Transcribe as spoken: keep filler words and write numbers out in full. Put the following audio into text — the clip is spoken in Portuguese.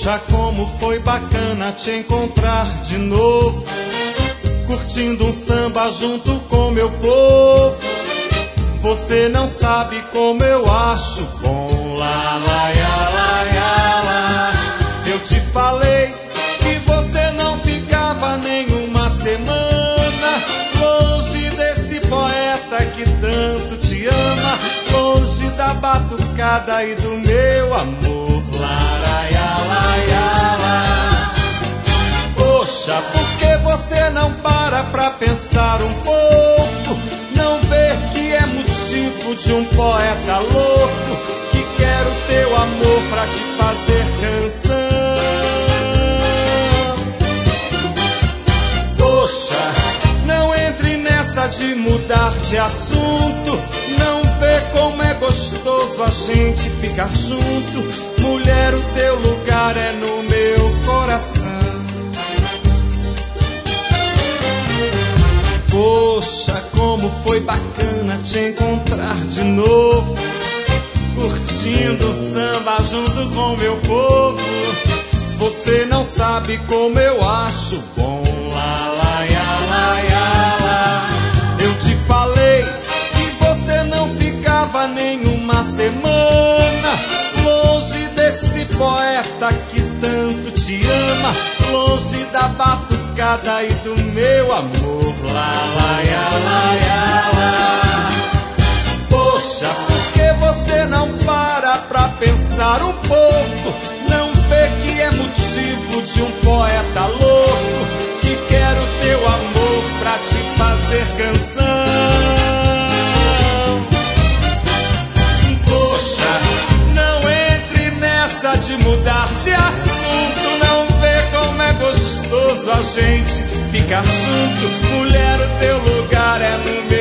Poxa, como foi bacana te encontrar de novo, curtindo um samba junto com meu povo. Você não sabe como eu acho bom. Lá, lá, lá, lá, lá, lá. Eu te falei que você não ficava nenhuma semana longe desse poeta que tanto te ama, longe da batucada e do meu amor. Lá, lá, lá, lá, lá. Poxa, por que você não para pra pensar um pouco? Não vê que é motivo de um poeta louco que quer o teu amor pra te fazer canção. Poxa, não entre nessa de mudar de assunto. Não vê como é gostoso a gente ficar junto. Mulher, o teu lugar é no meu coração. Poxa, como foi bacana te encontrar de novo, curtindo o samba junto com meu povo. Você não sabe como eu acho bom. Lá, lá, lá, lá, lá, lá. Eu te falei que você não ficava nenhuma semana longe desse poeta que tanto te ama, longe da batucada e do meu amor. Lá, lá, lá, lá, lá. Poxa, por que você não para pra pensar um pouco? Não vê que é motivo de um poeta louco que quer o teu amor pra te fazer canção. Poxa, não entre nessa de mudar de assunto. Não vê como é gostoso a gente ficar junto. Mulher, o teu lugar é no meu